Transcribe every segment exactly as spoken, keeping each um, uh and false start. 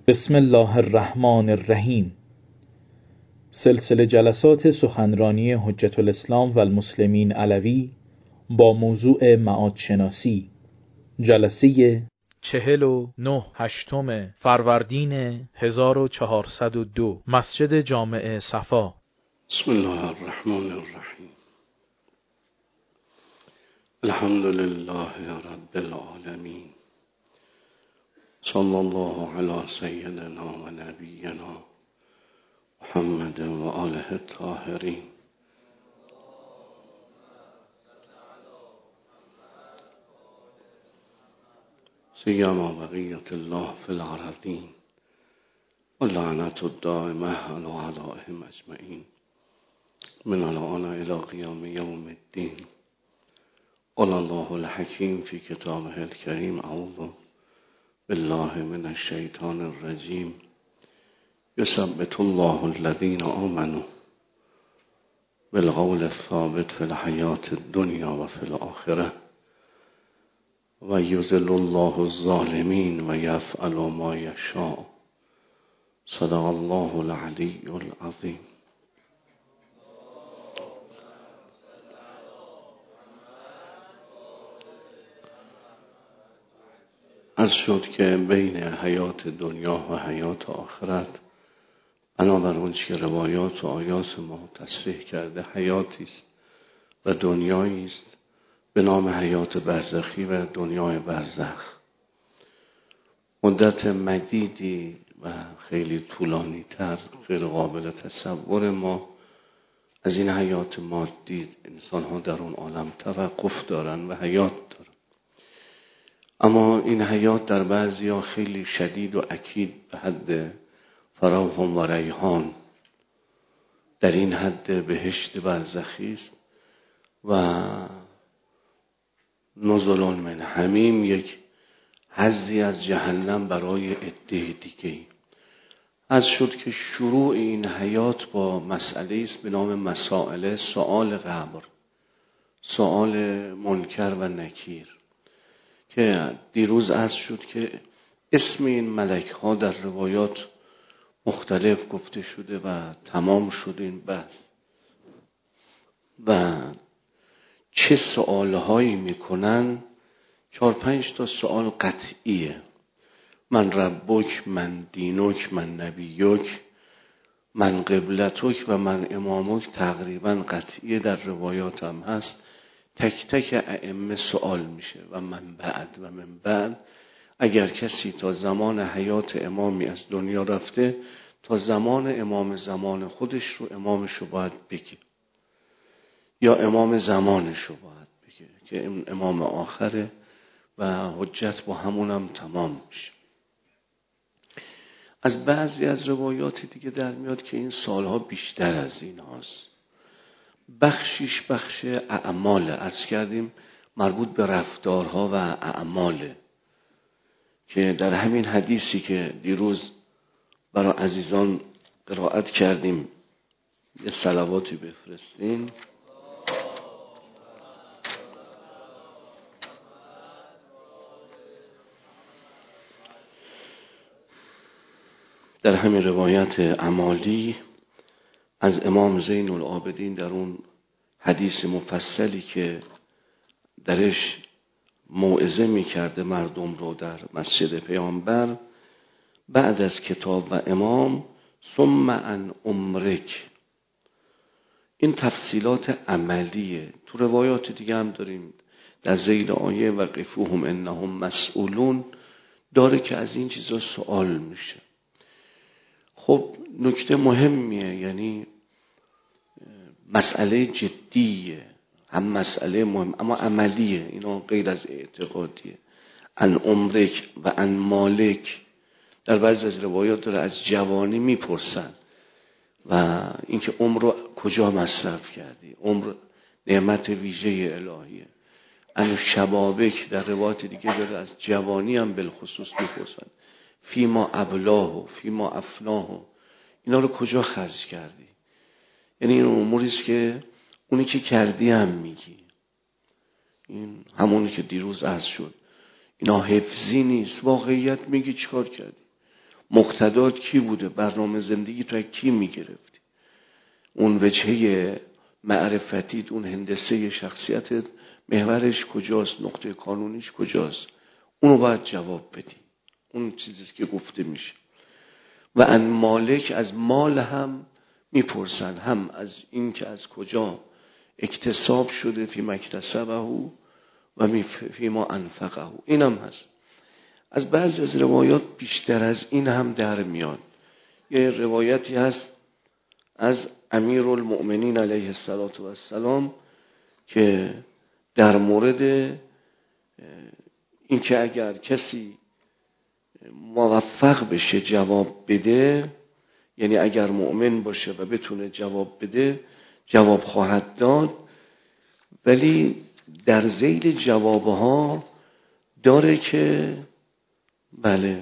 بسم الله الرحمن الرحیم. سلسله جلسات سخنرانی حجت الاسلام و المسلمین علوی با موضوع معادشناسی، جلسه چهل و نه هشتم فروردین هزار و چهارصد و دو، مسجد جامع صفا. بسم الله الرحمن الرحیم. الحمد لله رب العالمین، صلی الله علی سیدنا و نبینا محمد و آله الطاهرین. سیما بقیت الله فی الارضین و لعنت الدائمه علی اعدائهم اجمعین من الان الی قیام یوم الدین. قال الله الحکیم فی کتابه الکریم: اعوذ بالله من الشیطان الرجیم. یثبت الله الذین آمنوا بالقول الثابت فی الحیاة الدنیا و فی الآخرة و یذل الله الظالمین و یفعل ما یشاء. صدق الله العلی العظیم. عرض شد که بین حیات دنیا و حیات آخرت، بنابر اون که روایات و آیات ما تصریح کرده، حیاتی است و دنیایی است به نام حیات برزخی و دنیای برزخ. مدت مدیدی و خیلی طولانی تر غیر قابل تصور ما از این حیات مادی انسان ها در اون عالم توقف دارن و حیات دارن، اما این حیات در بعضی ها خیلی شدید و اکید به حد فراوان و ریحان، در این حد بهشت برزخی است و نزل من حمیم، یک حظی از جهنم برای عده دیگه. از شد که شروع این حیات با مسئله است به نام مسائل سؤال قبر، سؤال منکر و نکیر، که دیروز عرض شد که اسم این ملک ها در روایات مختلف گفته شده و تمام شد این بحث و چه سؤال هایی میکنن. چهار پنج تا سؤال قطعیه: من ربک، من دینک، من نبیک، من قبلتک و من امامک. تقریبا قطعیه، در روایات هم هست. تک تک ائمه سوال میشه و من بعد و من بعد. اگر کسی تا زمان حیات امامی از دنیا رفته، تا زمان امام زمان خودش رو امامش رو باید بگه، یا امام زمانش رو باید بگه که امام آخره و حجت با همون هم تمام میشه. از بعضی از روایات دیگه در میاد که این سالها بیشتر از این هاست. بخشیش بخش اعماله، عرض کردیم مربوط به رفتارها و اعماله، که در همین حدیثی که دیروز برای عزیزان قرائت کردیم یه صلواتی بفرستین. در همین روایت اعمالی از امام زین العابدین، در اون حدیث مفصلی که درش موعظه میکرده مردم رو در مسجد پیامبر، بعد از کتاب و امام ثم عن عمرک، این تفصیلات عملیه. تو روایات دیگه هم داریم در ذیل آیه وقفوهم انهم مسئولون داره که از این چیزا سوال میشه. خب نکته مهمیه، یعنی مسئله جدیه، هم مسئله مهم اما عملیه، اینا غیر از اعتقادیه. ان عمرک و ان مالک، در بعضی از روایات داره از جوانی میپرسن و اینکه عمر رو کجا مصرف کردی، عمر نعمت ویژه الهیه. ان شبابک، در روایات دیگه داره از جوانی هم بالخصوص میپرسن، فیما ابلاه و فیما افناه، اینا رو کجا خرج کردی. یعنی این اموریست که اونی که کردی هم میگی. این همونی که دیروز عرض شد، اینا حفظی نیست، واقعیت میگی چیکار کردی. مقتدات کی بوده؟ برنامه زندگی تو کی میگرفتی؟ اون وجهه معرفتیت، اون هندسه شخصیتت محورش کجاست؟ نقطه کانونیش کجاست؟ اونو باید جواب بدی. اون چیزی که گفته میشه. و ان مالک، از مال هم میپرسن، هم از این که از کجا اکتساب شده، فی مکتسبه و فی ما انفقه، این هم هست. از بعضی از روایات بیشتر از این هم در میان. یه روایتی هست از امیرالمؤمنین علیه السلام که در مورد این که اگر کسی موفق بشه جواب بده، یعنی اگر مؤمن باشه و بتونه جواب بده جواب خواهد داد، ولی در ذیل جوابها داره که بله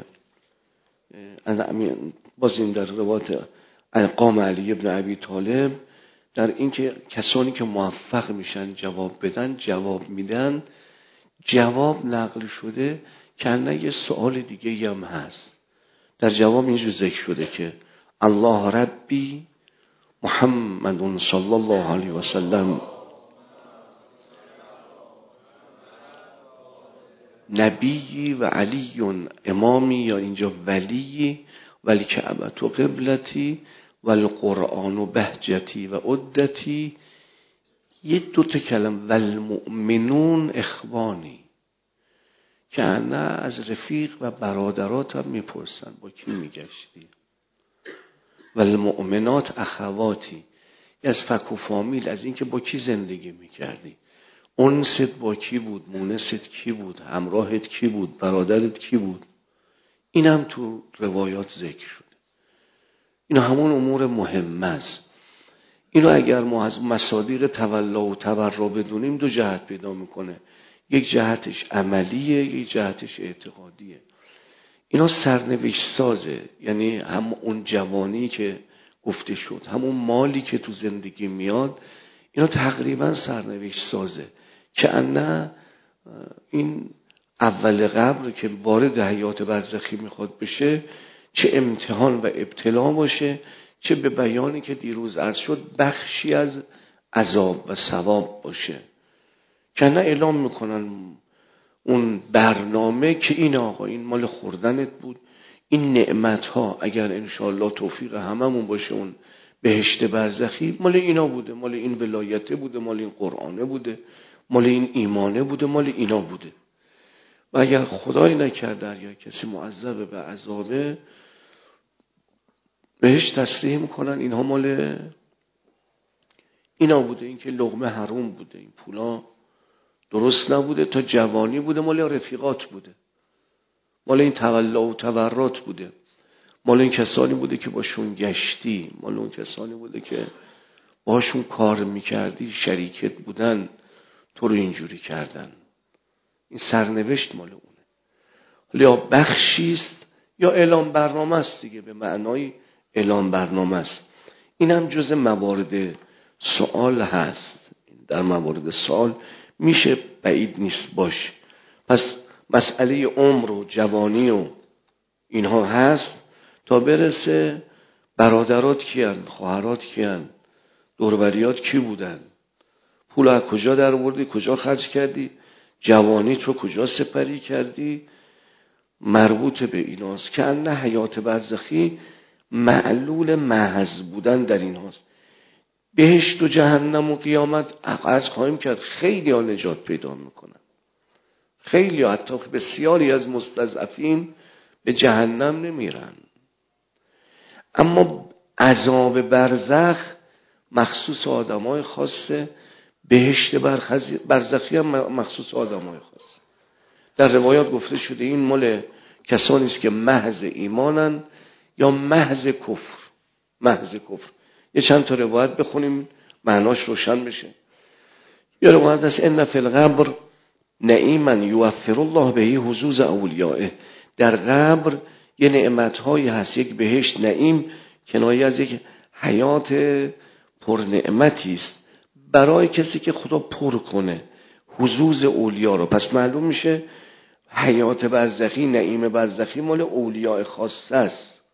باز این در روایت قام علی ابن ابی طالب در این که کسانی که موفق میشن جواب بدن جواب میدن، جواب نقل شده که نه یه سوال دیگه هم هست. در جواب اینجور ذکر شده که الله ربی محمد صلی الله علیه و سلم نبی و علی امامی، یا اینجا ولی ولی کعبت و قبلتی و القرآن و بهجتی و عدتی. یه دوتا کلم والمؤمنون اخوانی، که نه از رفیق و برادرات هم میپرسن با کی میگشتی. والمؤمنات اخواتی، از فک و فامیل، از این که با کی زندگی میکردی، انست با کی بود، مونست کی بود، همراهت کی بود، برادرت کی بود. این هم تو روایات ذکر شده. این همون امور مهم است. اینو اگر ما از مصادیق تولا و تبرا بدونیم دو جهت پیدا میکنه. یک جهتش عملیه، یک جهتش اعتقادیه. اینا سرنوشت سازه، یعنی هم اون جوانی که گفته شد، همون مالی که تو زندگی میاد، اینا تقریبا سرنوشت سازه. که نه این اول قبر که وارد حیات برزخی میخواد بشه، چه امتحان و ابتلا باشه، چه به بیانی که دیروز عرض شد بخشی از عذاب و ثواب باشه. که نه اعلام میکنن اون برنامه که این آقا این مال خوردنت بود، این نعمت ها اگر انشاءالله توفیق هممون باشه اون بهشت برزخی مال اینا بوده، مال این ولایته بوده، مال این قرآنه بوده، مال این ایمانه بوده، مال اینا بوده. و اگر خدای نکرده یا کسی معذب به عذابه، بهش تصریح میکنن اینها مال اینا بوده، این که لقمه حروم بوده، این پولا درست نبوده، تا جوانی بوده مال رفیقات بوده، مال این تولا و تبرات بوده، مال این کسانی بوده که باشون گشتی، مال اون کسانی بوده که باشون کار میکردی، شریکت بودن، تو رو اینجوری کردن. این سرنوشت مال اونه. یا بخشیست یا اعلام برنامه است دیگه، به معنای اعلام برنامه است. این هم جز موارد سوال هست. در موارد سوال میشه بعید نیست باشه. پس مسئله عمر و جوانی و اینها هست تا برسه برادرات کیان، خواهرات کیان، دوروبریات کی بودن، پول از کجا در آوردی، کجا خرج کردی، جوانی تو کجا سپری کردی، مربوط به ایناست. که نه حیات برزخی معلول محض بودن در این هاست. بهشت و جهنم و قیامت عرض خواهیم کرد خیلی ها نجات پیدا میکنن، خیلی ها، حتی بسیاری از مستضعفین به جهنم نمیرن. اما عذاب برزخ مخصوص آدمای خاصه، بهشت برزخی هم مخصوص آدمای خاصه. در روایات گفته شده این مال کسانی است که محض ایمانن یا محض کفر. محض کفر یه چند تا روایت بخونیم معناش روشن بشه. یه روایت است ان فی القبر نعیما یوفر الله به حظوظ اولیائه. در قبر یه نعمت‌هایی هست، یک بهشت نعیم کنایه از یک حیات پر نعمتی است برای کسی که خدا پر کنه حظوظ اولیا رو. پس معلوم میشه حیات برزخی، نعیم برزخی مال اولیاء خاصه است.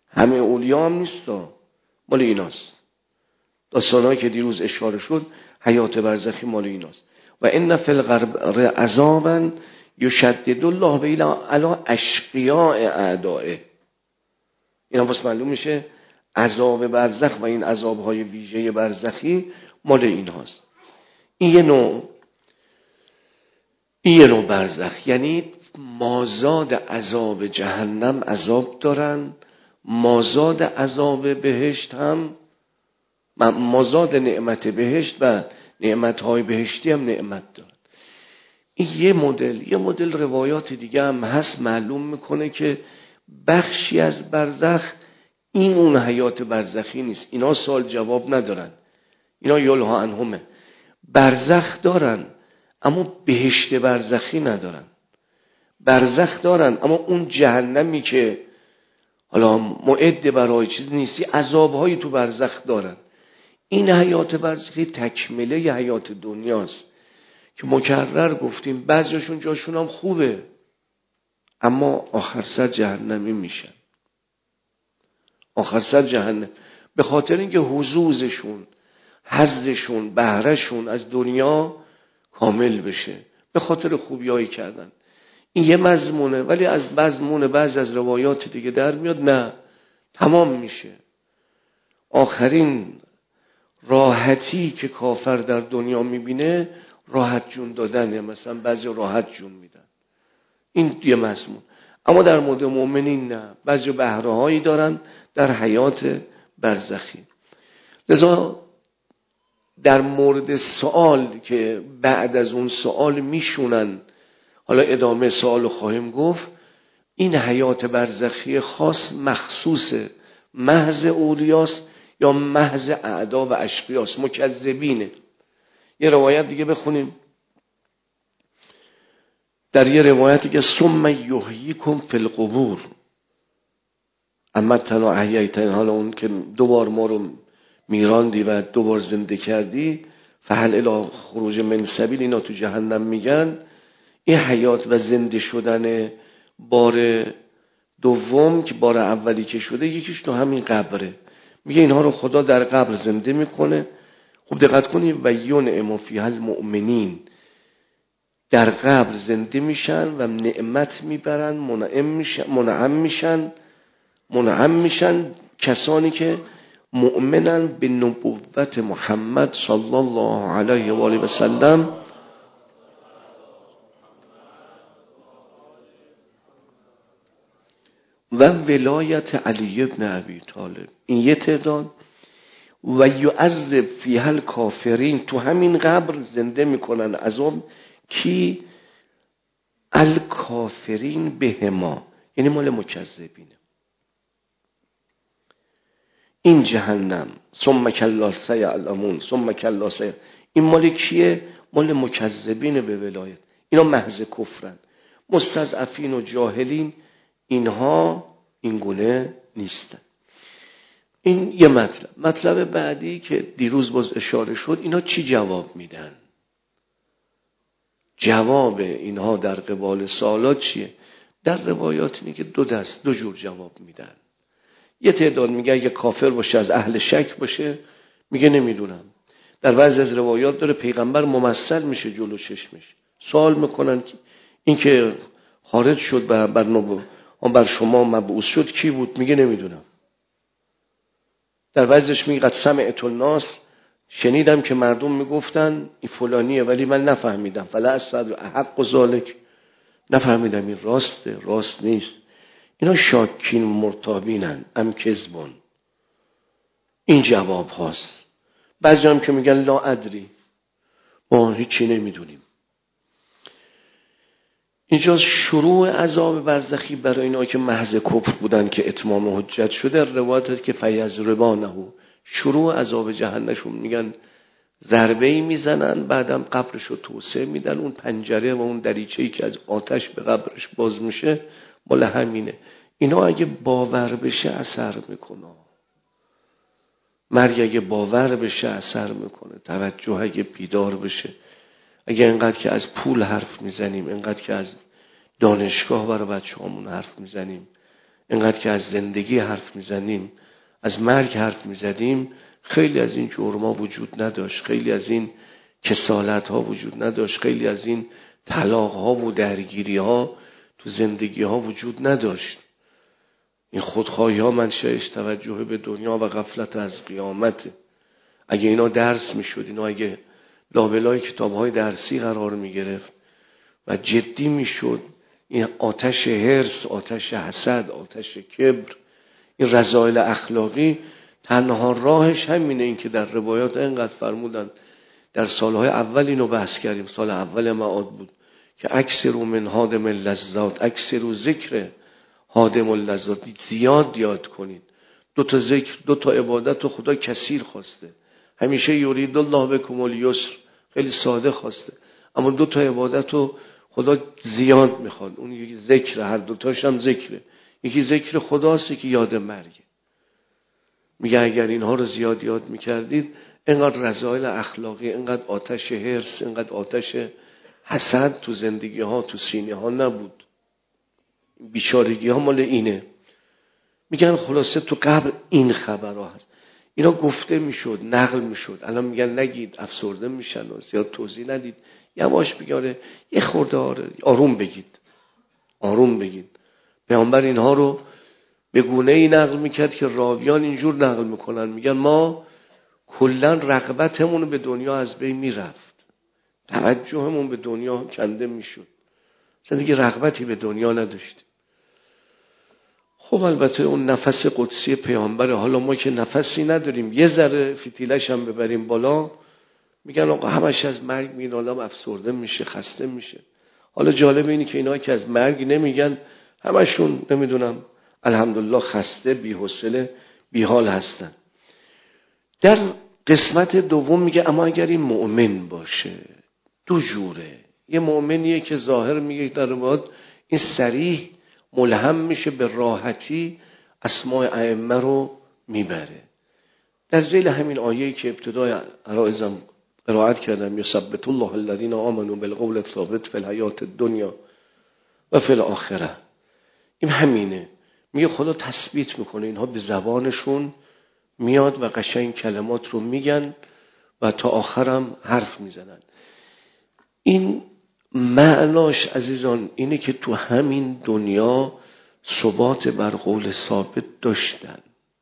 همه اولیا هم نیستا، مال ایناست. داستانهایی که دیروز اشاره شد حیات برزخی مال ایناست. و ان فی القبر عذابا یشدد الله به علی اشقیاء اعدائه. اینا واسه معلوم میشه عذاب برزخ و این عذابهای ویژه برزخی مال این هاست. این یه نوع این یه نوع برزخ، یعنی مازاد عذاب جهنم عذاب دارن، مازاد عذاب بهشت هم، مازاد نعمت بهشت و نعمتهای بهشتی هم نعمت دارن. این یه مدل. یه مدل روایات دیگه هم هست معلوم میکنه که بخشی از برزخ این اون حیات برزخی نیست. اینا سوال جواب ندارن، اینا یلها عنهمه. برزخ دارن اما بهشت برزخی ندارن. برزخ دارن اما اون جهنمی که حالا معد برای چیز نیستی، عذابهایی تو برزخ دارن. این حیات برزخی تکمله ی حیات دنیاست که مکرر گفتیم بعضیشون جاشون هم خوبه اما آخر سر جهنمی میشن. آخر سر جهنم، به خاطر اینکه حظوظشون، حظشون، بهرهشون از دنیا کامل بشه، به خاطر خوبیایی کردن. این یه مضمونه. ولی از مضمون بعض از روایات دیگه در میاد نه، تمام میشه. آخرین راحتی که کافر در دنیا میبینه راحت جون دادنه. مثلا بعضی راحت جون میدن، این یه مضمون. اما در مورد مؤمنین نه، بعضی بهره هایی دارن در حیات برزخی. لذا در مورد سوال که بعد از اون سوال میشونن، حالا ادامه سوال خواهیم گفت، این حیات برزخی خاص مخصوص محض اولیاست یا محض اعدا و اشقیاست، مکذبینه. یه روایت دیگه بخونیم. در یه روایتی که ثم یحییکم فی القبور اما تنها احییتن، حالا اون که دوبار ما رو میراندی و دوبار زنده کردی، فهل الی خروج من سبیل، اینا تو جهنم میگن. این حیات و زنده شدن بار دوم که بار اولی که شده، یکیش تو همین قبره. میگه اینها رو خدا در قبر زنده میکنه. خوب دقت کنید. و ینعم فیها المؤمنین، در قبر زنده میشن و نعمت میبرن، منعم میشن منعم میشن منعم میشن کسانی که مؤمنن به نبوت محمد صلی الله علیه و آله و سلم و ولایت علی ابن ابی طالب. این یه تعداد. و یعذب فیها الکافرین، تو همین قبر زنده میکنن عذاب کی؟ الکافرین بهما، یعنی مال مکذبینه. این جهنم ثم کلا سیعلمون ثم کلا سیعلمون، این مال کیه؟ مال مکذبین به ولایت. اینا محض کفرن، مستضعفین و جاهلین، اینها این گونه نیستن. این یه مطلب. مطلب بعدی که دیروز باز اشاره شد، اینا چی جواب میدن؟ جواب اینها در قبال سوالات چیه؟ در روایات اینه که دو دست دو جور جواب میدن. یه تعداد میگه اگه کافر باشه، از اهل شک باشه، میگه نمیدونم. در بعضی از روایات داره پیغمبر ممثل میشه جلو چشمش، سوال میکنن این که خارج شد بر بر, نبو... بر شما مبعوث شد کی بود؟ میگه نمیدونم. در بعضیش میگه قد سمعت الناس، شنیدم که مردم میگفتن این فلانیه ولی من نفهمیدم، فلا اسفد حق و ذالک، نفهمیدم این راسته راست نیست. اینا شاکین مرتابینن ام کذبون. این جواب هاست. بعضی هم که میگن لا ادری، ما هیچی نمیدونیم. اینجا شروع عذاب برزخی برای اینا که محض کفر بودن که اتمام حجت شده. روایت هست که فیضربانه، شروع عذاب جهنمشون میگن ضربه‌ای میزنن، بعدم قبرش رو توسعه میدن. اون پنجره و اون دریچه‌ای که از آتش به قبرش باز میشه مال همینه. اینا اگه باور بشه اثر میکنه. مرگ اگه باور بشه اثر میکنه. توجه اگه بیدار بشه. اگه اینقدر که از پول حرف میزنیم، اینقدر که از دانشگاه برای بچه‌هامون حرف میزنیم، اینقدر که از زندگی حرف میزنیم، از مرگ حرف میزدیم، خیلی از این جرما وجود نداشت، خیلی از این کسالت ها وجود نداشت، خیلی از این طلاق ها و درگیری ها تو زندگی ها وجود نداشت. این خودخواهی ها منشأش توجه به دنیا و غفلت از قیامته. اگه اینا درس میشد، اینا اگه لابلای کتاب های درسی قرار میگرفت و جدی میشد، این آتش حرص، آتش حسد، آتش کبر، این رذایل اخلاقی تنها راهش همینه. این که در روایات اینقدر فرمودن، در سالهای اول اینو بحث کردیم، سال اول معاد بود که اکثر من هادم اللذات، اکثر ذکر هادم اللذات، زیاد یاد کنید. دو تا ذکر، دو تا عبادت و خدا کثیر خواسته. همیشه یرید الله بکم الیسر، خیلی ساده خواسته، اما دو تا عبادت رو خدا زیاد میخواد. اون یکی ذکر، هر دو تاش هم ذکره. یکی ذکر خداست، یکی یاد مرگه. میگه اگر اینها رو زیاد یاد میکردید، اینقدر رذایل اخلاقی، اینقدر آتش حرص، اینقدر آتش حسد تو زندگی ها، تو سینه ها نبود. بیچارگی ها مال اینه. میگن خلاصه تو قبر این خبرها هست. اینا گفته میشد، نقل میشد. الان میگن نگید، افسرده میشن و زیاد توضیح ندید. یواش بگاره، یه خورده آروم بگید، آروم بگید. پیامبر اینها رو به گونه ای نقل میکرد که راویان اینجور نقل میکنن، میگن ما کلا رغبتمون به دنیا از بین میرفت، توجهمون به دنیا کنده میشد، مثلا دیگه رغبتی به دنیا نداشتیم. خب البته اون نفس قدسی پیامبر، حالا ما که نفسی نداریم، یه ذره فتیلش هم ببریم بالا، میگن آقا همش از مرگ میگن، آدم افسرده میشه، خسته میشه. حالا جالب اینه که اینا که از مرگ نمیگن، همشون نمیدونم الحمدلله خسته، بی‌حوصله، بی‌حال هستن. در قسمت دوم میگه اما اگر این مؤمن باشه، دو جوره. یه مؤمنیه که ظاهر میگه در روایات این صریح ملهم میشه به راحتی، اسماء ائمه رو میبره. در ذیل همین آیه‌ای که ابتدای عرایزم قرائت کردم، یثبت الله الذین آمنوا بالقول الثابت فی الحیات الدنیا و فی الاخره، این همینه. میگه خدا تثبیت میکنه، اینها به زبانشون میاد و قشنگ کلمات رو میگن و تا آخرم حرف میزنن. این معناش عزیزان اینه که تو همین دنیا ثبات بر قول ثابت داشتن،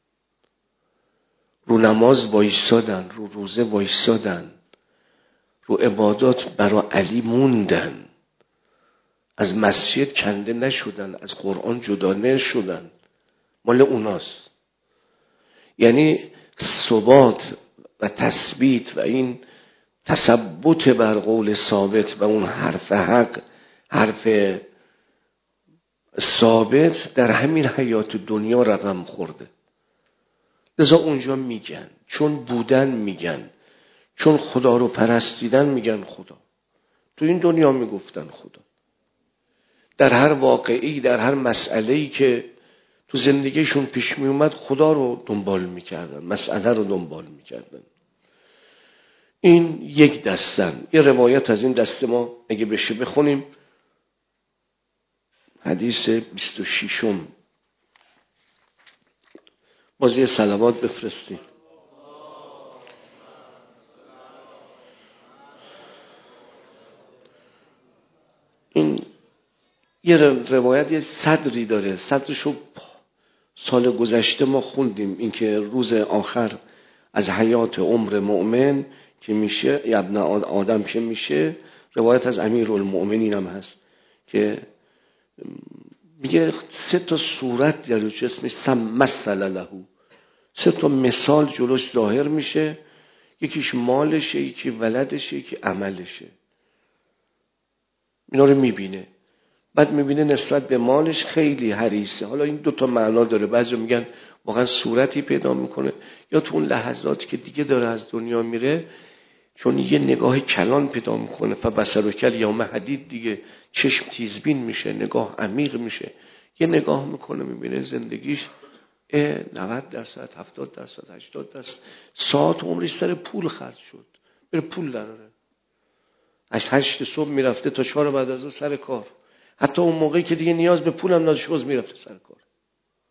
رو نماز وایسادن، رو روزه وایسادن، رو عبادات برای علی موندن، از مسجد کنده نشدن، از قرآن جدا نشدن، مال اوناست. یعنی ثبات و تثبیت و این تثبت بر قول ثابت و اون حرف حق، حرف ثابت در همین حیات دنیا رقم خورده. لذا اونجا میگن، چون بودن میگن، چون خدا رو پرستیدن میگن خدا. تو این دنیا میگفتن خدا. در هر واقعی، در هر مسئله‌ای که تو زندگیشون پیش می اومد، خدا رو دنبال میکردن، مسئله رو دنبال میکردن. این یک دستن. یه روایت از این دسته ما اگه بشه بخونیم، حدیث بیست و ششم. بازی صلوات بفرستیم. این یه روایت یه صدری داره، صدرشو سال گذشته ما خوندیم، این که روز آخر از حیات عمر مؤمن که میشه، ابن آدم که میشه، روایت از امیرالمؤمنین هم هست که میگه سه تا صورت جلوش اسمش سم مثل له، سه تا مثال جلوش ظاهر میشه، یکیش مالشه، یکی ولدشه، یکی عملشه. اینا رو میبینه، بعد میبینه نسبت به مالش خیلی حریصه. حالا این دو تا معنا داره، بعضی میگن واقعا صورتی پیدا میکنه، یا تو اون لحظاتی که دیگه داره از دنیا میره، چون یه نگاه کلان پیدا میکنه، فبصرک یوم حدید، دیگه چشم تیزبین میشه، نگاه عمیق میشه، یه نگاه میکنه میبینه زندگیش نود درصد، هفتاد درصد، هشتاد درصد ساعت عمرش سر پول خرج شد، بره پول دراره. از هشت صبح میرفته تا چهار بعد از اون سر کار، حتی اون موقعی که دیگه نیاز به پولم نداشت باز میرفته سر کار.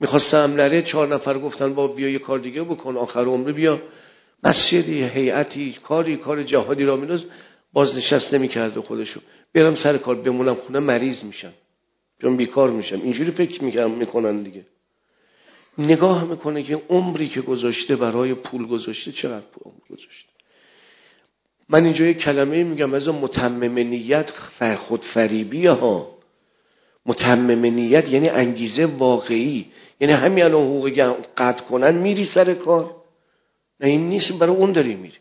میخواستم نره، چهار نفر گفتن با بیا یه کار دیگه بکن، آخر عمر بیا مسجدی، هیئتی، کاری کار جهادی را مینداز، بازنشست نمیکرده خودشو. برم سر کار بمونم خونه مریض میشم، چون بیکار میشم. اینجوری فکر میکنم میکنن دیگه. نگاه میکنه که عمری که گذاشته برای پول گذاشته، چقدر پول گذاشته. من اینجا یک کلمه میگم از متمم نیت خود فریبیه ها. متمم نیت یعنی انگیزه واقعی، یعنی همین الان حقوق قطع کنن میری سر کار، نه این نیست، برای اون داری میری.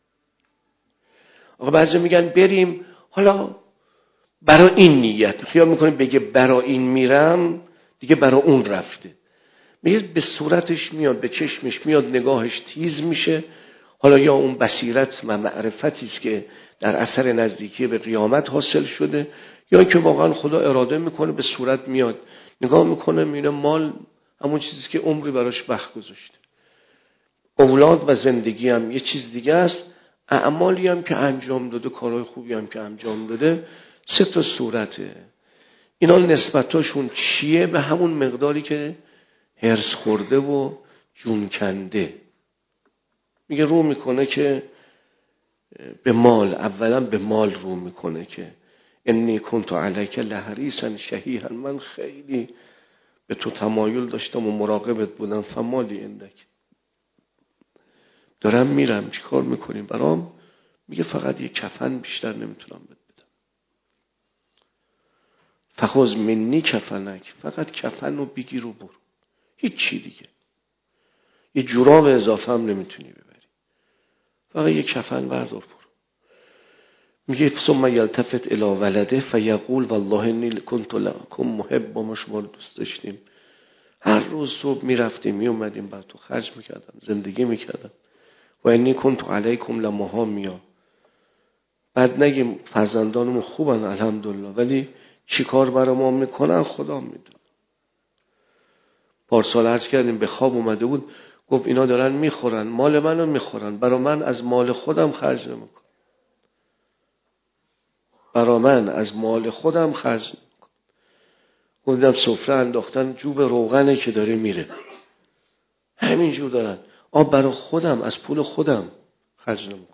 آقا بعضی میگن بریم حالا برای این نیت، خیال میکنه بگه برای این میرم دیگه برای اون رفته. میگه به صورتش میاد، به چشمش میاد، نگاهش تیز میشه. حالا یا اون بصیرت و معرفتی است که در اثر نزدیکی به قیامت حاصل شده، یا که واقعا خدا اراده میکنه به صورت میاد، نگاه میکنه میبینه مال همون چیزی که عمری براش وقت گذاشته. اولاد و زندگی هم یه چیز دیگه است، اعمالی هم که انجام داده، کارهای خوبی هم که انجام داده، سه تا صورته. اینا نسبتاشون چیه؟ به همون مقداری که هرس خورده و جون کنده. میگه رو میکنه که به مال، اولا به مال رو میکنه که انی کنت علیک لحریصا شحیحا، من خیلی به تو تمایل داشتم و مراقبت بودم، فمالی اندک، دارم میرم چی کار میکنیم برام؟ میگه فقط یه کفن بیشتر نمیتونم بهت بدم. فخذ منی کفنک، فقط کفن رو بگیر و برو، هیچ چی دیگه. یه جوراب اضافه هم نمیتونی ببری، فقط یه کفن بردار برو. میگه ثم یلتفت الی ولده فیقول والله انی کنت لکم محب، ما شما رو دوست داشتیم، هر روز صبح میرفتیم میومدیم بر تو خرج میکردم، زندگی میکردم. و انی کنت علیکم لمحامیا، بعد نگیم فرزندانمون خوبن الحمدلله، ولی چی کار برای ما میکنن خدا میدونه. پارسال عرض کردیم به خواب اومده بود، گفت اینا دارن میخورن، مال منو میخورن، برای من از مال خودم خرج نمیکنم، برای من از مال خودم خرج نمیکنم. گفتم سفره انداختن جوب روغنه که داره میره، همینجور دارن. آب برای خودم از پول خودم خرج نمیکنم.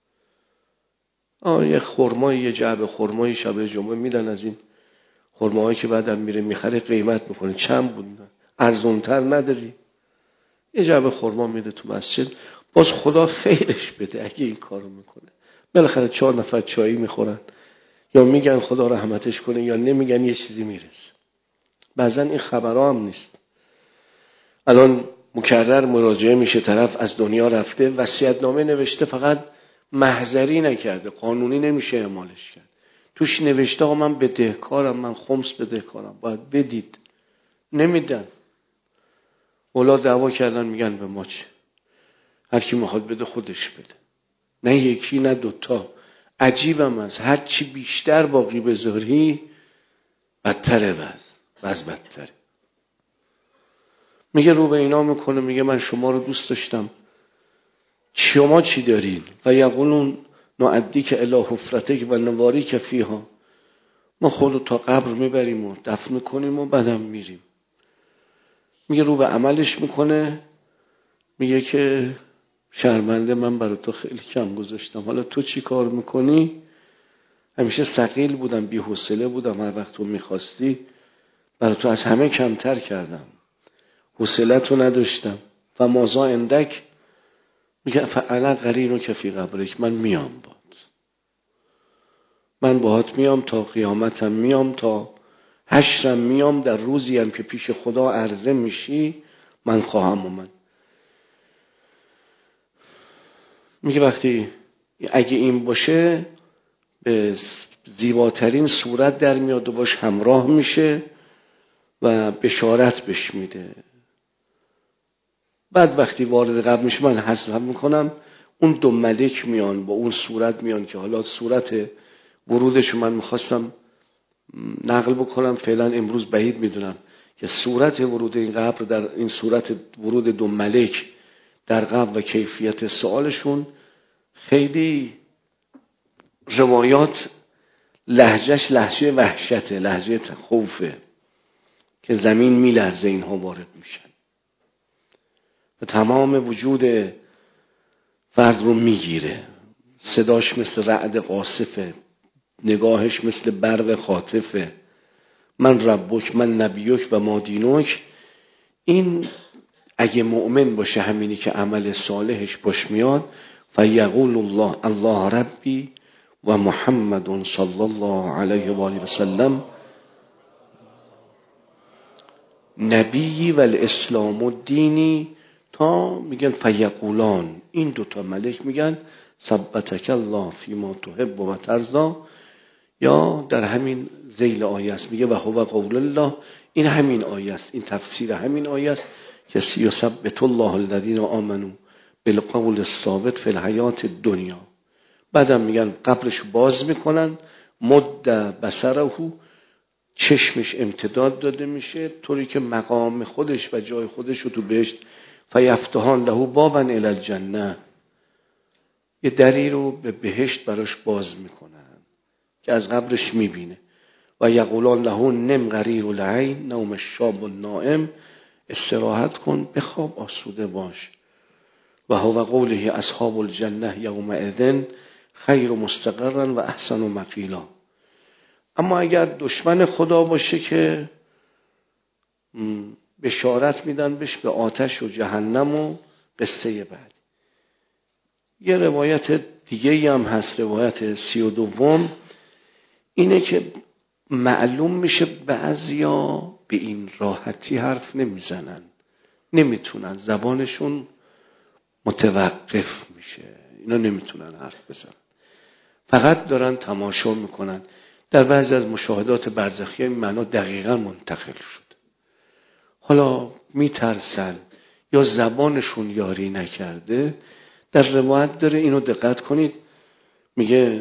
آه یه خرمای، یه جعبه خرمای شب جمعه میدن، از این خرماهایی که بعدم میره میخره قیمت میکنه، چند بود ارزونتر نداری، یه جعبه خرما میده تو مسجد، باز خدا خیرش بده اگه این کارو میکنه. بالاخره چهار نفر چایی میخورن، یا میگن خدا رحمتش کنه یا نمیگن یه چیزی میرسه. بعضا این خبرها هم نیست. الان مکرر مراجعه میشه، طرف از دنیا رفته، وصیت‌نامه نوشته، فقط محضری نکرده، قانونی نمیشه اعمالش کرد. توش نوشته ها من بدهکارم، من خمس بدهکارم، باید بدید، نمیدن. اولاد دعوا کردن میگن به ما چه، هر کی میخواد بده خودش بده، نه یکی نه دوتا. عجیبم از هر چی بیشتر باقی بذاری بدتره، وز وز بدتره. میگه رو به اینا میکنه، میگه من شما رو دوست داشتم، شما چی دارین؟ و یقولون نعدی که الی حفرتک و نواری که فیها، ما خودو تا قبر میبریم و دفن میکنیم و بعدم میریم. میگه رو به عملش میکنه، میگه که شرمنده، من برای تو خیلی کم گذاشتم، حالا تو چی کار میکنی؟ همیشه ثقیل بودم، بی حوصله بودم، هر وقت تو میخواستی برای تو از همه کمتر کردم، حوصله تو نداشتم. و مازا اندک، میگه فعلا قرینو که فی قبرک، من میام باد، من باهات میام تا قیامتم میام، تا حشرم میام، در روزی هم که پیش خدا عرضه میشی من خواهم اومد. میگه وقتی اگه این باشه به زیباترین صورت در میاد و باش همراه میشه و بشارت بش میده. بعد وقتی وارد قبر میشه، من حذف میکنم، اون دو ملک میان با اون صورت میان که حالا صورت ورودش من میخواستم نقل بکنم، فعلا امروز بعید میدونم که صورت ورود این قبر در این صورت ورود دو ملک در قبر و کیفیت سوالشون خیلی روایات لهجهش لهجه وحشته، لهجه خوفه، که زمین میلرزه اینها وارد میشن و تمام وجود فرد رو میگیره. صداش مثل رعد قاصفه، نگاهش مثل برق خاطفه. من ربک من نبیک و ما دینک. این اگه مؤمن باشه همینی که عمل صالحش باش میاد. فیقول الله الله ربی و محمد صلی الله علیه و آله و سلم نبی و الاسلام و دینی، تا میگن فیقولان، این دوتا ملک میگن ثبتک الله فیما تحب و ترضی، یا در همین ذیل آیه است میگه و هو قول الله. این همین آیه است، این تفسیر همین آیه است که یثبت الله الذین آمنوا بالقول الثابت فی الحیات الدنیا. بعدم میگن قبرش باز میکنن، مد بصره، چشمش امتداد داده میشه طوری که مقام خودش و جای خودش رو تو بهشت، فیفتحان له بابا الی الجنه، یه دری رو به بهشت براش باز میکنن که از قبرش میبینه. و یقولان له نم قریر العین نوم الشاب النائم، استراحت کن بخواب آسوده باش. و هو قوله اصحاب الجنه یومئذ خیر مستقرا و احسن مقیلا. اما اگر دشمن خدا باشه که بشارت میدن بهش به آتش و جهنم و قصه بعد. یه روایت دیگه هم هست، روایت سی و دوم، اینه که معلوم میشه بعضیا به این راحتی حرف نمیزنن، نمیتونن، زبانشون متوقف میشه، اینا نمیتونن حرف بزنن، فقط دارن تماشا میکنن. در بعضی از مشاهدات برزخی این معنا دقیقا منتقل شد. حالا میترسن یا زبانشون یاری نکرده. در روایت داره، اینو دقت کنید، میگه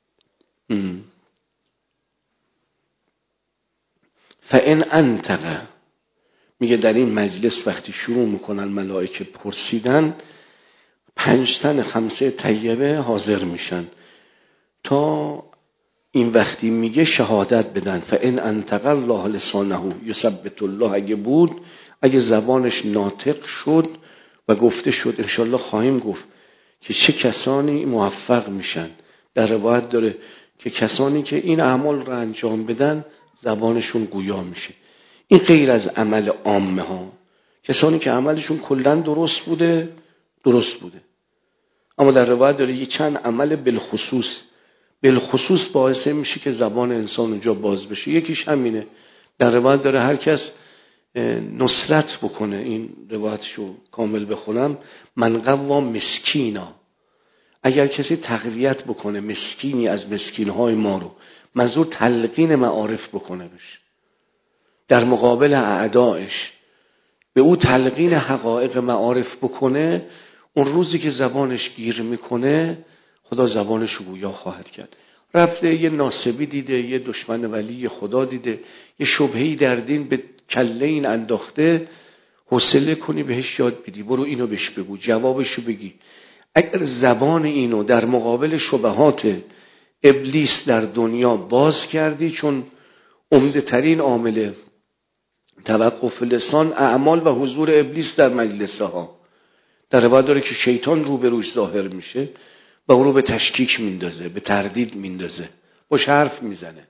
فَإِنْ أَنْتَقَ، میگه در این مجلس وقتی شروع میکنن ملائکه پرسیدن، پنج تن خمسه طیبه حاضر میشن تا این وقتی میگه شهادت بدن. فَإِنْ أَنْتَقَ اللَّهُ لسانه یثبت الله، اگه بود، اگه زبانش ناطق شد و گفته شد، انشالله خواهیم گفت که چه کسانی موفق میشن. در روایت داره که کسانی که این اعمال رو انجام بدن زبانشون گویا میشه. این غیر از عمل عامه ها، کسانی که عملشون کلن درست بوده درست بوده. اما در روایت داره یه چند عمل بالخصوص بالخصوص باعث میشه که زبان انسان اونجا باز بشه. یکیش همینه، در روایت داره هر کس نصرت بکنه، این روایتشو کامل بخونم، من قوا مسکینا، اگر کسی تقویت بکنه مسکینی از مسکینهای ما رو، منظور تلقین معارف بکنه بشه در مقابل اعدائش، به او تلقین حقایق معارف بکنه، اون روزی که زبانش گیر میکنه خدا زبانش رو گویا خواهد کرد. رفته یه ناسبی دیده، یه دشمن ولی خدا دیده، یه شبهه‌ای در دین به کله این انداخته، حوصله کنی بهش یاد بدی، برو اینو بهش بگو، جوابشو بگی. اگر زبان اینو در مقابل شبهات ابلیس در دنیا باز کردی، چون عمده ترین عامل توقف لسان اعمال و حضور ابلیس در مجلسه ها، در روایت داره که شیطان رو به روش ظاهر میشه و او رو به تشکیک میندازه، به تردید میندازه، باش حرف میزنه.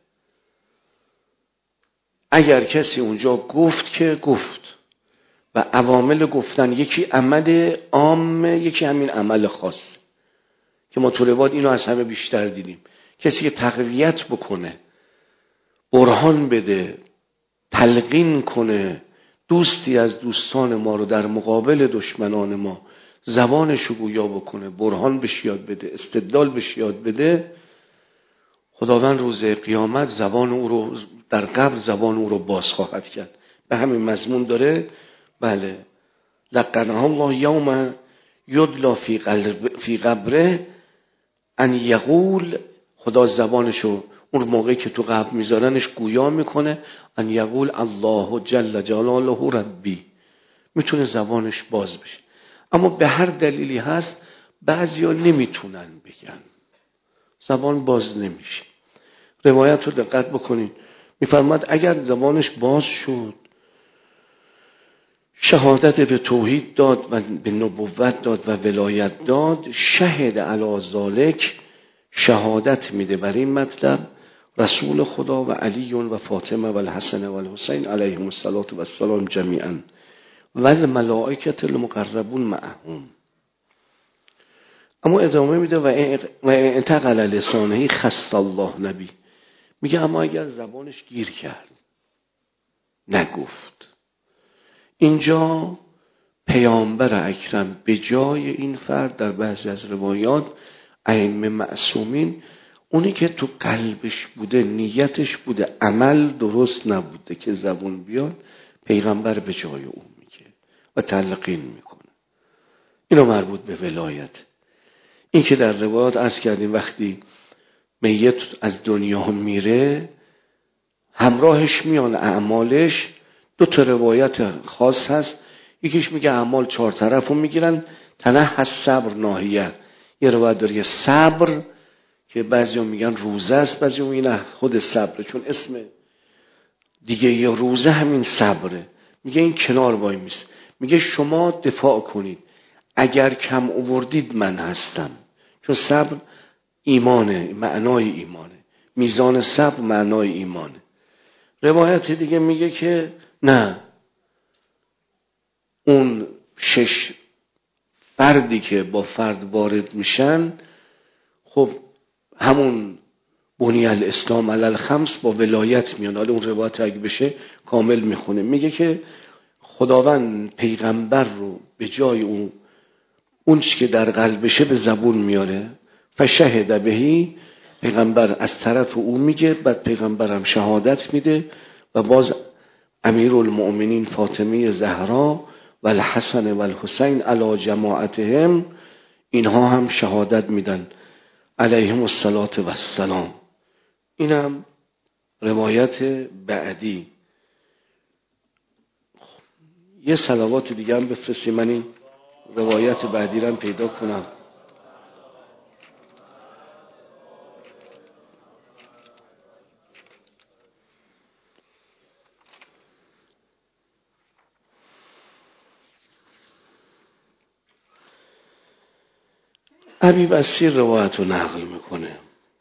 اگر کسی اونجا گفت که گفت، و عوامل گفتن یکی عمل عام، یکی همین عمل خاص که ما تو روایت اینو از همه بیشتر دیدیم. کسی که تقویت بکنه، برهان بده، تلقین کنه دوستی از دوستان ما رو در مقابل دشمنان ما، زبانشو گویا بکنه، برهان بهش یاد بده، استدلال بهش یاد بده، خداوند روز قیامت زبان او رو در قبر زبان او رو باز خواهد کرد. به همین مضمون داره، بله، لقنه الله یوم یدلا فی قلب فی قبره ان یقول، خدا زبانشو اون موقعی که تو قبر میذارنش گویا میکنه، ان یقول الله جل جلاله ربی، میتونه زبانش باز بشه. اما به هر دلیلی هست بعضیا نمیتونن بگن، زبان باز نمیشه. روایت رو دقت بکنید، میفرماد اگر زبانش باز شد شهادت به توحید داد و به نبوت داد و ولایت داد. شهد علی ذالک، شهادت میده بر این مطلب رسول خدا و علی و فاطمه و الحسن و الحسین علیهم الصلاة و السلام جمیعا و الملائکه المقربون معهم. اما ادامه میده و انتقل لسانه خص الله نبی، میگه اما اگر زبانش گیر کرد نگفت. اینجا پیامبر اکرم به جای این فرد در بعضی از روایات ائمه معصومین، اونی که تو قلبش بوده نیتش بوده عمل درست نبوده که زبون بیاد، پیغمبر به جای اون میگه و تلقین میکنه. اینا مربوط به ولایت. این که در روایات عرض کردیم وقتی میت از دنیا میره همراهش میان اعمالش. دو تا روایت خاص هست، یکیش میگه اعمال چهار طرفو میگیرن، تنه صبر ناهیه. یه روایت داره یه صبر که بعضیا میگن روزه است، بعضیا میگن خود صبره، چون اسم دیگه یه روزه همین صبره. میگه این کنار وای میست، میگه شما دفاع کنید، اگر کم آوردید من هستم. چون صبر ایمانه، معنای ایمانه، میزان صبر معنای ایمانه. روایت دیگه میگه که نه، اون شش فردی که با فرد وارد میشن، خب همون بنی الاسلام علی الخمس با ولایت میان. حالا اون روایت اگه بشه کامل میخونه، میگه که خداوند پیغمبر رو به جای اون اون چی که در قلبشه به زبون میاره. فشهد بهی، پیغمبر از طرف او میگه، بعد پیغمبرم شهادت میده و باز امیرالمؤمنین فاطمه زهرا و الحسن و الحسین علی جماعتهم، اینها هم شهادت میدن علیهم الصلاة و السلام. اینم روایت بعدی. یه صلوات دیگه هم بفرستی، من این روایت بعدی رو هم پیدا کنم. ابی بصیر روایت رو نقل میکنه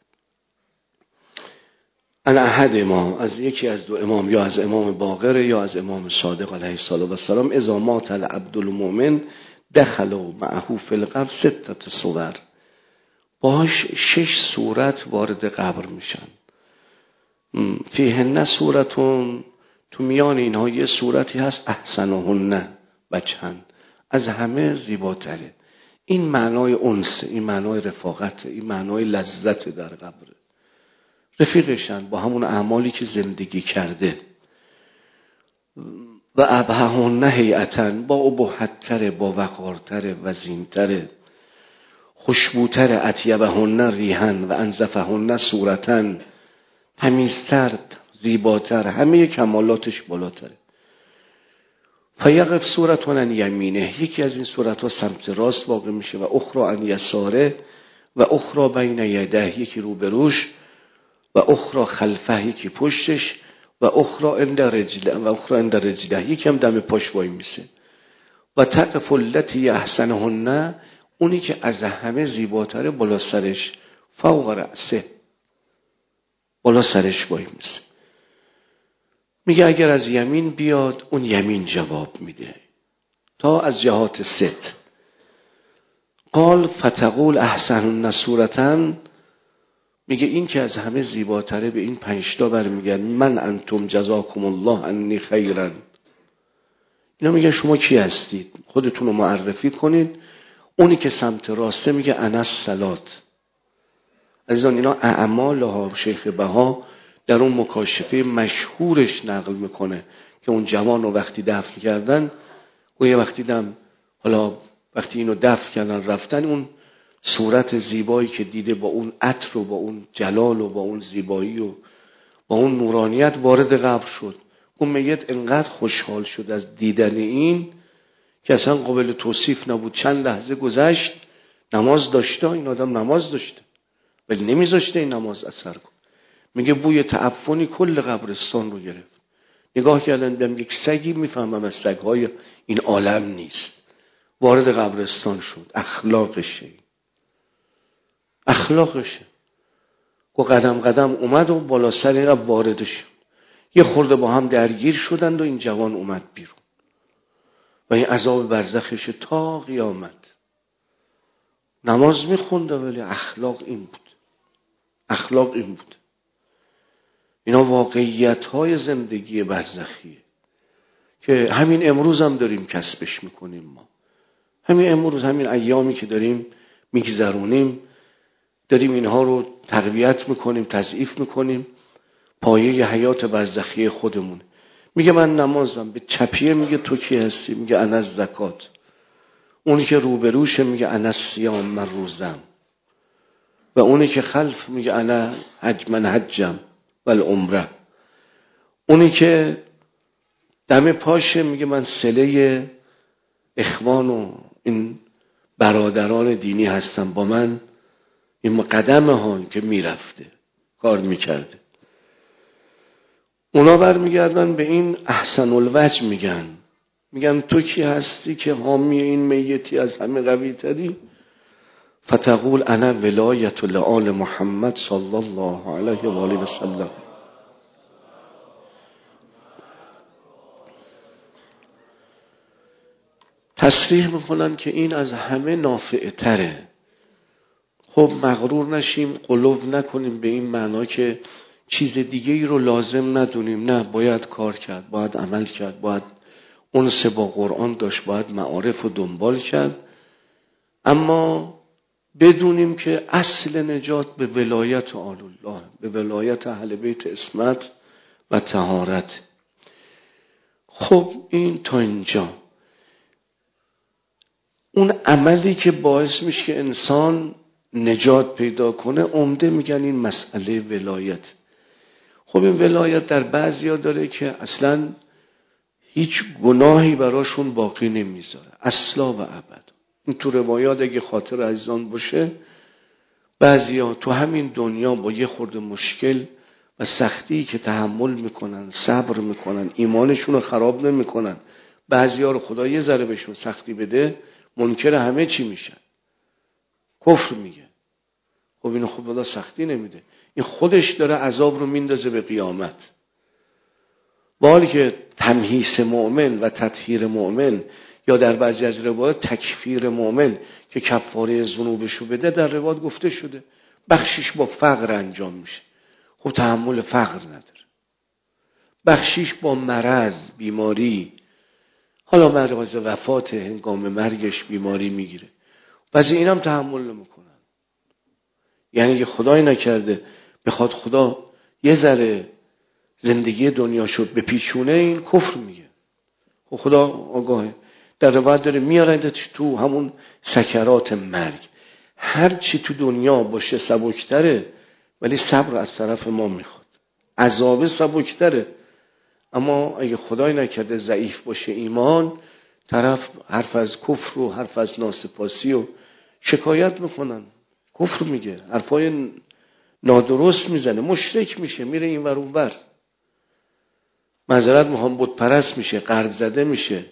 ان احد ما، از یکی از دو امام، یا از امام باقر یا از امام صادق علیه السلام، اذا مات العبد المؤمن دخلوا معه فی القبر ستة صور، باش شش صورت وارد قبر میشن. فیهن صورتون، تو میان اینها یه صورتی هست احسنهن وجهن، از همه زیباتره. این معنای انس، این معنای رفاقت، این معنای لذت در قبر. رفیقشن با همون اعمالی که زندگی کرده. و ابههن هیئتن، با ابهت‌تره، با وقارتره، وزینتره، خوشبوتره. اطیبهن ریحن و انظفهن صورتن، تمیزتر، زیباتر، همه کمالاتش بالاتره. فیقف صورتون عن یمینه، یکی از این صورت ها سمت راست واقع میشه، و اخرى عن یساره و اخرى بین یده، یکی رو بروش، و اخرى خلفه، یکی پشتش، و اخرى عند رجله و اخرى عند رجله، یکی هم دم پاش وای میسه. و تقف التی احسنهن، اونی که از همه زیباتره بالا سرش، فوق رأسه، بالا سرش وای میسه. میگه اگر از یمین بیاد اون یمین جواب میده تا از جهات ست. قال فتقول احسنهن صورتن، میگه این که از همه زیباتره به این پنجتا برمیگن، من انتم جزاکم الله انی خیرا. اینا میگه شما کی هستید، خودتون رو معرفی کنید. اونی که سمت راسته میگه انا الصلات. عزیزان اینا اعمالها شیخ بها در اون مکاشفه مشهورش نقل میکنه که اون جوان رو وقتی دفن کردن، و یه وقتی دم حالا وقتی اینو دفن کردن رفتن، اون صورت زیبایی که دیده با اون عطر و با اون جلال و با اون زیبایی و با اون نورانیت وارد قبر شد. اون میت انقدر خوشحال شد از دیدن این که اصلا قابل توصیف نبود. چند لحظه گذشت، نماز داشته، این آدم نماز داشته ولی نمیذاشته این نماز اثر کنه. میگه بوی تعفنی کل قبرستان رو گرفت. نگاه کردن دیدم یک سگی میفهمم از سگهای این عالم نیست، وارد قبرستان شد. اخلاقشه اخلاقشه و قدم قدم اومد و بالا سر این وارد شد. یه خورده با هم درگیر شدند و این جوان اومد بیرون و این عذاب برزخش تا قیامت. نماز میخونده ولی اخلاق این بود. اخلاق این بود. اینا واقعیت های زندگی برزخیه که همین امروز هم داریم کسبش میکنیم. ما همین امروز، همین ایامی که داریم میگذرونیم، داریم اینها رو تقویت میکنیم، تضعیف میکنیم. پایه حیات برزخی خودمون. میگه من نمازم، به چپیه میگه تو کی هستی؟ میگه انا الزکات. اونی که روبروشه میگه انا الصیام، من روزم. و اونی که خلف میگه انا حج، من حجم و العمره. اونی که دم پاشه میگه من صله اخوان و این برادران دینی هستم، با من این قدمه ها که میرفته کار میکرده. اونا برمیگردن به این احسن الوجه، میگن میگن تو کی هستی که حامی این میتی از همه قوی تری؟ فتقول انا ولایت لآل محمد صلی الله علیه و آله و سلم. تصریح میکنن که این از همه نافع تره. خب مغرور نشیم، قلوب نکنیم به این معنا که چیز دیگه ای رو لازم ندونیم. نه، باید کار کرد، باید عمل کرد، باید انس با قرآن داشت، باید معارف رو دنبال کرد. اما بدونیم که اصل نجات به ولایت آل الله، به ولایت اهل بیت عصمت و طهارت. خب این تا اینجا. اون عملی که باعث میشه که انسان نجات پیدا کنه، عمده میگن این مسئله ولایت. خب این ولایت در بعضیا داره که اصلا هیچ گناهی براشون باقی نمیذاره اصلا و ابد. این تو روایات اگه خاطر عزیزان باشه، بعضیا تو همین دنیا با یه خورده مشکل و سختی که تحمل میکنن، صبر میکنن، ایمانشون رو خراب نمیکنن. بعضیا رو خدا یه ذره بهشون سختی بده، منکر همه چی میشن، کفر میگه. خب اینو خدا سختی نمیده، این خودش داره عذاب رو میندازه به قیامت. با حالی که تمهیس مؤمن و تطهیر مؤمن، یا در بعضی از روایات تکفیر مؤمن که کفاره ذنوبشو بده، در روایات گفته شده بخشش با فقر انجام میشه. خب تحمل فقر نداره. بخشش با مرض، بیماری، حالا مرض وفات، هنگام مرگش بیماری میگیره، بعضی اینم تحمل نمیکنن. یعنی که خدای نکرده بخواد خدا یه ذره زندگی دنیا شد به پیچونه، این کفر میگه. خب خدا آگاهه، در روایت داره میارن تو همون سکرات مرگ. هر چی تو دنیا باشه سبکتره، ولی صبر از طرف ما میخواد. عذاب سبکتره، اما اگه خدای نکرده ضعیف باشه ایمان، طرف حرف از کفر و حرف از ناسپاسی و شکایت میکنن، کفر میگه، حرفای نادرست میزنه، مشرک میشه، میره این ور اون ور، معذرت میخوام، بت پرست میشه، قرب زده میشه،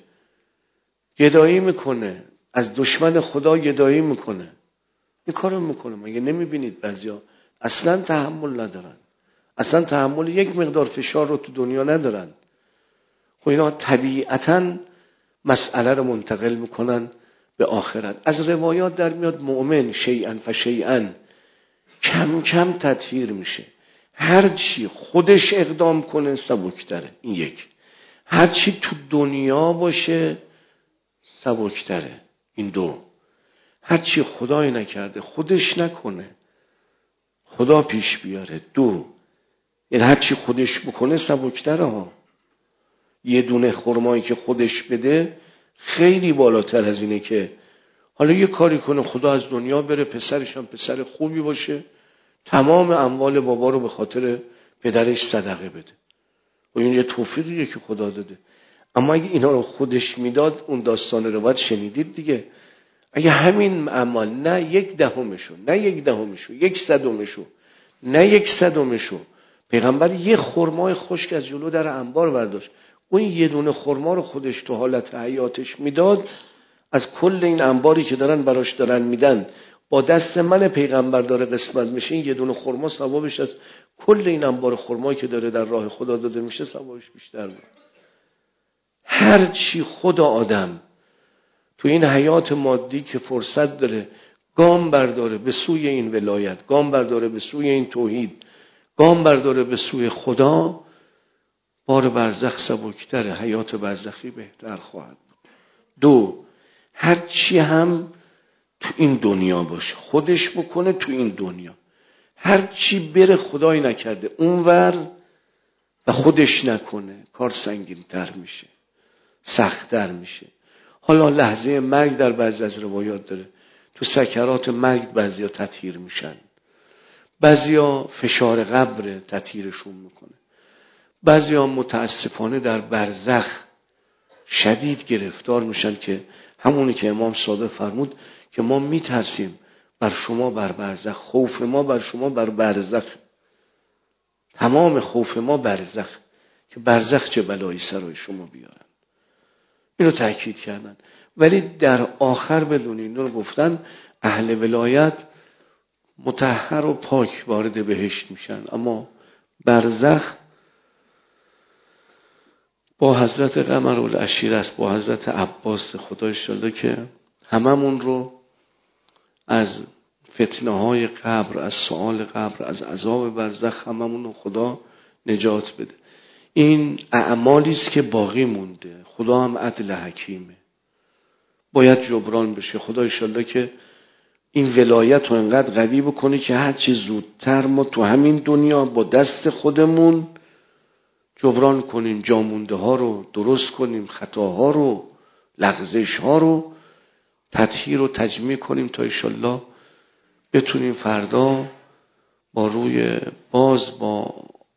گدایی میکنه، از دشمن خدا گدایی میکنه. این کارو میکنه. مگه نمیبینید بعضیا اصلا تحمل ندارن، اصلا تحمل یک مقدار فشار رو تو دنیا ندارن. خب اینا طبیعتاً مسئله رو منتقل میکنن به آخرت. از روایات در میاد مؤمن شیئا فشیئا کم کم تطهیر میشه. هر چی خودش اقدام کنه سبکتره، این یک. هر چی تو دنیا باشه سبکتره، این دو. هر چی خدای نکرده خودش نکنه، خدا پیش بیاره، دو. یعنی هر چی خودش بکنه سبکتره ها. یه دونه خرمایی که خودش بده خیلی بالاتر از اینه که حالا یه کاری کنه خدا از دنیا بره، پسرش هم پسر خوبی باشه، تمام اموال بابا رو به خاطر پدرش صدقه بده. و این یه توفیقیه که خدا داده. اما اگه اینا رو خودش میداد، اون داستان رو باید شنیدید دیگه، اگه همین اموال نه یک دهمشو، نه یک دهمشو، یک صدمشو، نه یک صدمشو پیغمبر یه خرمای خشک از جلو در انبار برداشت، اون یه دونه خرما رو خودش تو حالت حیاتش میداد، از کل این انباری که دارن براش دارن میدن با دست من پیغمبر داره قسمت میشه، این یه دونه خرما ثوابش از کل این انبار خرمایی که داره در راه خدا داده میشه ثوابش بیشتر بود. هر چی خدا آدم تو این حیات مادی که فرصت داره گام برداره به سوی این ولایت، گام برداره به سوی این توحید، گام برداره به سوی خدا، بار برزخ سبکتره، حیات برزخی بهتر خواهد بود. دو، هر چی هم تو این دنیا باشه خودش بکنه تو این دنیا، هر چی بره خدای نکرده اونور و خودش نکنه، کار سنگین تر میشه، سخت‌تر میشه. حالا لحظه مرگ در بعضی از روایات داره، تو سکرات مرگ بعضیا تطهیر میشن، بعضیا فشار قبر تطهیرشون میکنه، بعضیا متاسفانه در برزخ شدید گرفتار میشن که همونی که امام صادق فرمود که ما میترسیم بر شما بر برزخ، خوف ما بر شما بر برزخ، تمام خوف ما برزخ، که برزخ چه بلایی سرای شما بیارن. اینو تأکید کردن. ولی در آخر بدونین، اینو گفتن اهل ولایت مطهر و پاک وارد بهشت میشن، اما برزخ با حضرت قمرالعشیر است، با حضرت عباس، خدا انشالله که هممون رو از فتنه های قبر، از سؤال قبر، از عذاب برزخ هممون رو خدا نجات بده. این اعمالی است که باقی مونده، خدا هم عدل حکیمه، باید جبران بشه. خدا انشالله که این ولایت رو انقدر قوی بکنه که هر چی زودتر ما تو همین دنیا با دست خودمون جبران کنیم، جامونده ها رو درست کنیم، خطاها رو، لغزش ها رو تطهیر و تجمیع کنیم تا انشالله بتونیم فردا با روی باز با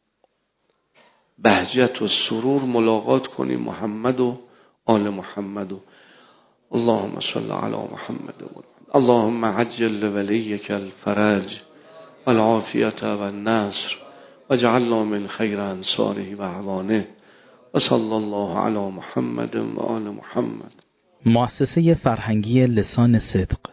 بهجت و سرور ملاقات کنیم محمد و آل محمد. و اللهم صل علی محمد و اللهم عجل لولیک الفرج والعافیت والنصر واجعلنا من خیر انصاره و اعوانه و صلی الله علی محمد و آل محمد. مؤسسه فرهنگی لسان صدق